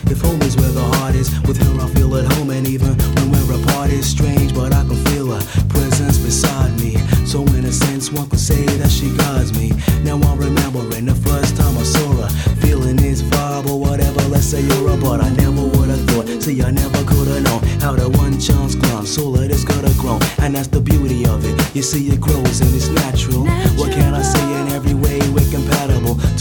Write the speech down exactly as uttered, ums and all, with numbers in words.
If home is where the heart is, with her I feel at home. And even when we're apart, it's strange, but I can feel her presence beside me. So in a sense, one could say that she guides me. Now I'm remembering the first time I saw her, feeling this vibe or whatever, let's say you're a, but I never would have thought, see I never could have known how that one chance comes, soul of this could have grown. And that's the beauty of it, you see it grows and it's natural, natural. What can I say, in every